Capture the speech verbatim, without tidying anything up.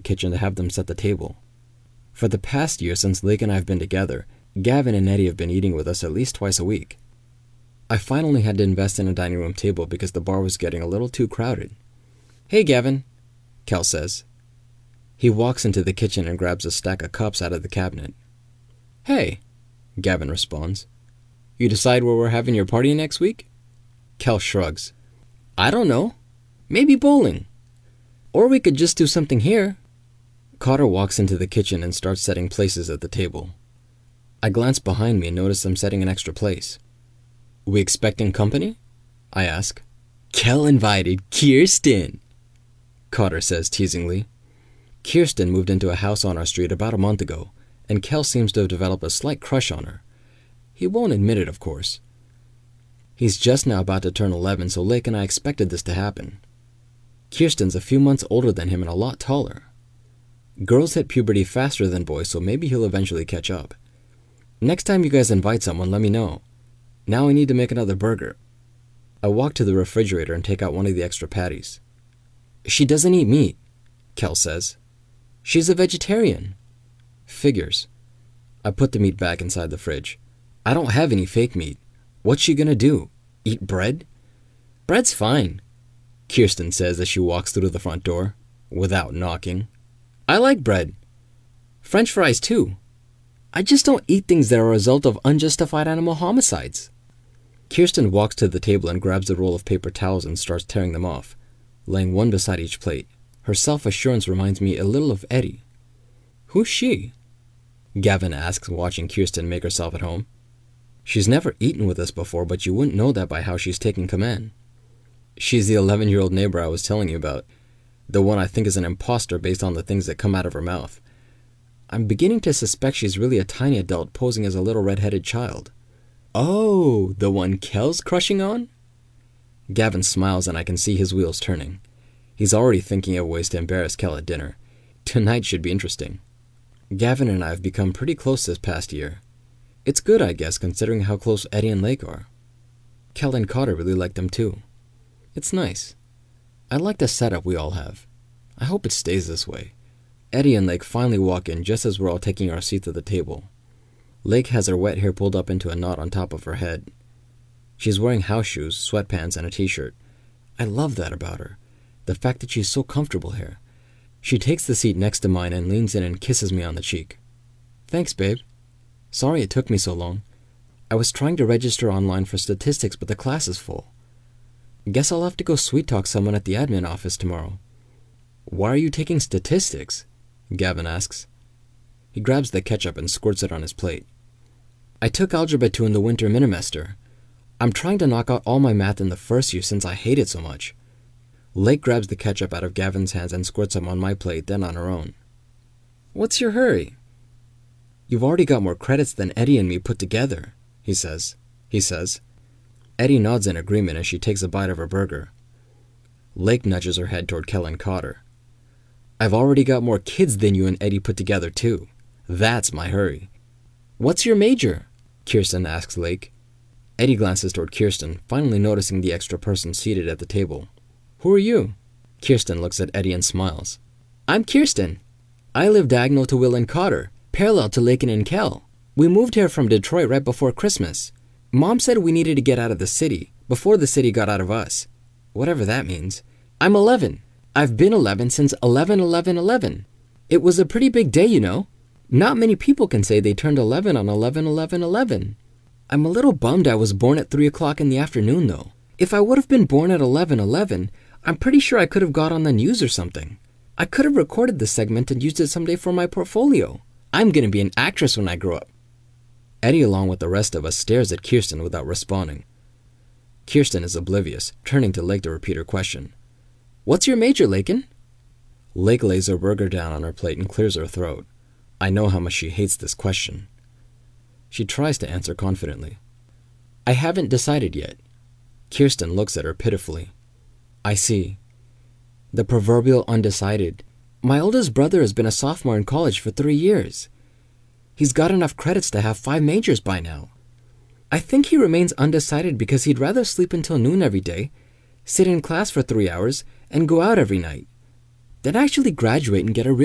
kitchen to have them set the table. For the past year since Lake and I have been together, Gavin and Eddie have been eating with us at least twice a week. I finally had to invest in a dining room table because the bar was getting a little too crowded. "Hey, Gavin," Kel says. He walks into the kitchen and grabs a stack of cups out of the cabinet. "Hey," Gavin responds. "You decide where we're having your party next week?" Kel shrugs. "I don't know. Maybe bowling. Or we could just do something here." Cotter walks into the kitchen and starts setting places at the table. I glance behind me and notice I'm setting an extra place. "We expecting company?" I ask. "Kel invited Kirsten," Cotter says teasingly. Kirsten moved into a house on our street about a month ago, and Kel seems to have developed a slight crush on her. He won't admit it, of course. He's just now about to turn eleven, so Lake and I expected this to happen. Kirsten's a few months older than him and a lot taller. Girls hit puberty faster than boys, so maybe he'll eventually catch up. Next time you guys invite someone, let me know. Now I need to make another burger. I walk to the refrigerator and take out one of the extra patties. "She doesn't eat meat," Kel says. "She's a vegetarian." Figures. I put the meat back inside the fridge. I don't have any fake meat. What's she gonna do? Eat bread? "Bread's fine," Kirsten says as she walks through the front door, without knocking. "I like bread. French fries too. I just don't eat things that are a result of unjustified animal homicides." Kirsten walks to the table and grabs a roll of paper towels and starts tearing them off, laying one beside each plate. Her self-assurance reminds me a little of Eddie. "Who's she?" Gavin asks, watching Kirsten make herself at home. "She's never eaten with us before, but you wouldn't know that by how she's taking command." "She's the eleven-year-old neighbor I was telling you about. The one I think is an imposter based on the things that come out of her mouth. I'm beginning to suspect she's really a tiny adult posing as a little red-headed child." "Oh, the one Kel's crushing on?" Gavin smiles and I can see his wheels turning. He's already thinking of ways to embarrass Kel at dinner. Tonight should be interesting. Gavin and I have become pretty close this past year. It's good, I guess, considering how close Eddie and Lake are. Kel and Cotter really like them too. It's nice. I like the setup we all have. I hope it stays this way. Eddie and Lake finally walk in just as we're all taking our seats at the table. Lake has her wet hair pulled up into a knot on top of her head. She's wearing house shoes, sweatpants, and a t-shirt. I love that about her, the fact that she's so comfortable here. She takes the seat next to mine and leans in and kisses me on the cheek. "Thanks, babe. Sorry it took me so long. I was trying to register online for statistics, but the class is full. Guess I'll have to go sweet-talk someone at the admin office tomorrow." "Why are you taking statistics?" Gavin asks. He grabs the ketchup and squirts it on his plate. "I took Algebra two in the winter minimester. I'm trying to knock out all my math in the first year since I hate it so much." Lake grabs the ketchup out of Gavin's hands and squirts some on my plate, then on her own. "What's your hurry?" "You've already got more credits than Eddie and me put together," he says. He says. Eddie nods in agreement as she takes a bite of her burger. Lake nudges her head toward Kel and Cotter. "I've already got more kids than you and Eddie put together too. That's my hurry." "What's your major?" Kirsten asks Lake. Eddie glances toward Kirsten, finally noticing the extra person seated at the table. "Who are you?" Kirsten looks at Eddie and smiles. "I'm Kirsten. I live diagonal to Will and Cotter, parallel to Lakin and Kel. We moved here from Detroit right before Christmas. Mom said we needed to get out of the city, before the city got out of us. Whatever that means. I'm eleven. I've been eleven since eleven eleven eleven. It was a pretty big day, you know. Not many people can say they turned eleven on eleven eleven eleven. I'm a little bummed I was born at three o'clock in the afternoon, though. If I would have been born at eleven eleven, I'm pretty sure I could have got on the news or something. I could have recorded this segment and used it someday for my portfolio. I'm going to be an actress when I grow up." Eddie, along with the rest of us, stares at Kirsten without responding. Kirsten is oblivious, turning to Lake to repeat her question. "What's your major, Lakin?" Lake lays her burger down on her plate and clears her throat. I know how much she hates this question. She tries to answer confidently. "I haven't decided yet." Kirsten looks at her pitifully. "I see. The proverbial undecided. My oldest brother has been a sophomore in college for three years. He's got enough credits to have five majors by now. I think he remains undecided because he'd rather sleep until noon every day, sit in class for three hours, and go out every night, than actually graduate and get a real